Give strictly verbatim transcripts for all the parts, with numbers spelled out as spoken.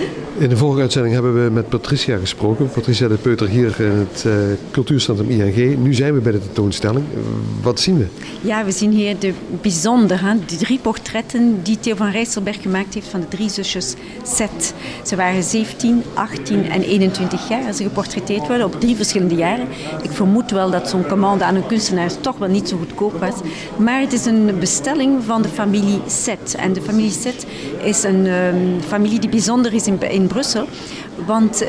In de vorige uitzending hebben we met Patricia gesproken. Patricia de Peuter hier in het uh, cultuurcentrum I N G. Nu zijn we bij de tentoonstelling. Uh, wat zien we? Ja, we zien hier de bijzondere, de drie portretten die Theo van Rijsselberg gemaakt heeft van de drie zusjes Set. Ze waren zeventien, achttien en eenentwintig jaar als ze geportretteerd worden op drie verschillende jaren. Ik vermoed wel dat zo'n commande aan een kunstenaar toch wel niet zo goedkoop was. Maar het is een bestelling van de familie Set. En de familie Set is een um, familie die bijzonder is in, in Brussel. Want uh,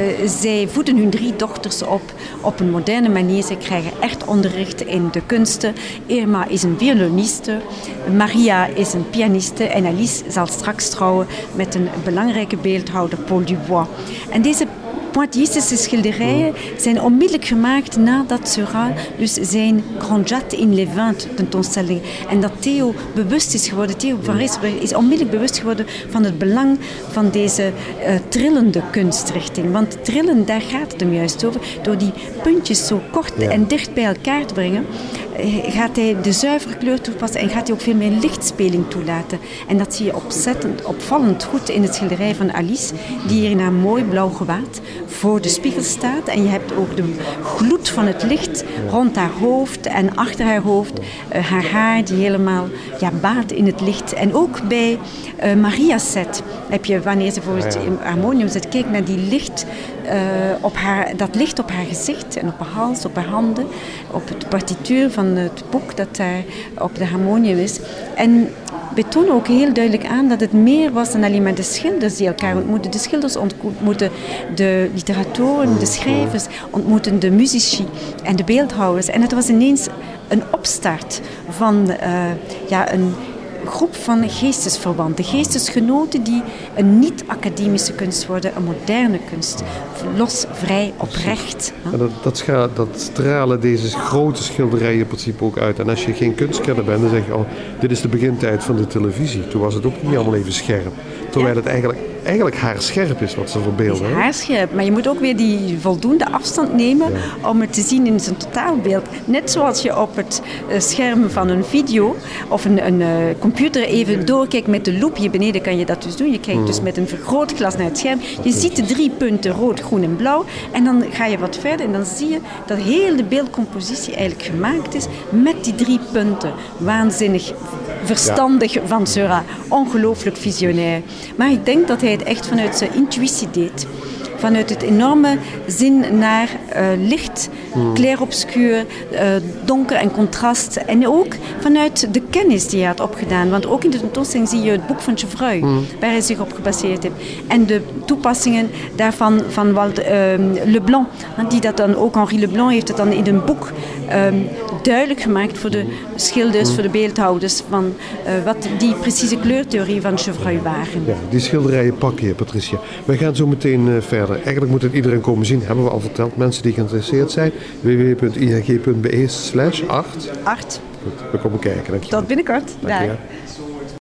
zij voeden hun drie dochters op op een moderne manier. Ze krijgen echt onderricht in de kunsten. Irma is een violoniste, Maria is een pianiste en Alice zal straks trouwen met een belangrijke beeldhouwer, Paul Dubois. En deze pointillistische schilderijen zijn onmiddellijk gemaakt nadat Seurat dus zijn Grand Jatte in les Vingt tentoonstelling. En dat Theo bewust is geworden, Theo van Rijsselberg is onmiddellijk bewust geworden van het belang van deze uh, trillende kunstrichting. Want trillen, daar gaat het hem juist over. Door die puntjes zo kort ja. en dicht bij elkaar te brengen, gaat hij de zuivere kleur toepassen en gaat hij ook veel meer lichtspeling toelaten. En dat zie je opzettend, opvallend goed in het schilderij van Alice, die hier in haar mooi blauw gewaad voor de spiegel staat. En je hebt ook de gloed van het licht rond haar hoofd en achter haar hoofd. Uh, haar haar die helemaal ja, baat in het licht. En ook bij uh, Maria Set heb je, wanneer ze voor het harmonium zit, kijk naar die licht, uh, op haar, dat licht op haar gezicht en op haar hals, op haar handen, op de partituur van het boek dat daar op de harmonium is. En betonen ook heel duidelijk aan dat het meer was dan alleen maar de schilders die elkaar ontmoeten. De schilders ontmoeten de literatoren, de schrijvers, ontmoeten de muzici en de beeldhouwers. En het was ineens een opstart van uh, ja, een groep van geestesverwanten, geestesgenoten die een niet-academische kunst worden, een moderne kunst. Los, vrij, oprecht. En dat, dat, scha- dat stralen deze grote schilderijen in principe ook uit. En als je geen kunstkenner bent, dan zeg je, oh, dit is de begintijd van de televisie. Toen was het ook niet allemaal even scherp. Terwijl ja. het eigenlijk, eigenlijk haarscherp is wat ze verbeelden. Het is haarscherp, maar je moet ook weer die voldoende afstand nemen ja. om het te zien in zijn totaalbeeld. Net zoals je op het uh, scherm van een video of een, een uh, computer even doorkijkt met de loop. Hier beneden kan je dat dus doen. Je kijkt hmm. dus met een vergrootglas naar het scherm. Je ziet de drie punten rood, groen en blauw. En dan ga je wat verder en dan zie je dat heel de beeldcompositie eigenlijk gemaakt is met die drie punten. Waanzinnig verstandig ja. van Seurat. Ongelooflijk visionair. Maar ik denk dat hij het echt vanuit zijn intuïtie deed. Vanuit het enorme zin naar uh, licht, hmm. clair-obscuur, uh, donker en contrast. En ook vanuit de kennis die hij had opgedaan. Want ook in de tentoonstelling zie je het boek van Gevreuil, hmm. waar hij zich op gebaseerd heeft. En de toepassingen daarvan van Walt, uh, Leblanc. Die dat dan ook, Henri Leblanc heeft het dan in een boek um, duidelijk gemaakt voor de schilders, hmm. voor de beeldhouders. Van uh, wat die precieze kleurtheorie van Gevreuil waren. Ja, die schilderijen pakken je, Patricia. Wij gaan zo meteen uh, verder. Eigenlijk moet het iedereen komen zien, hebben we al verteld. Mensen die geïnteresseerd zijn, w w w punt i n g punt b e slash acht. acht. Goed, we komen kijken. Dankjewel. Tot binnenkort. Dankjewel.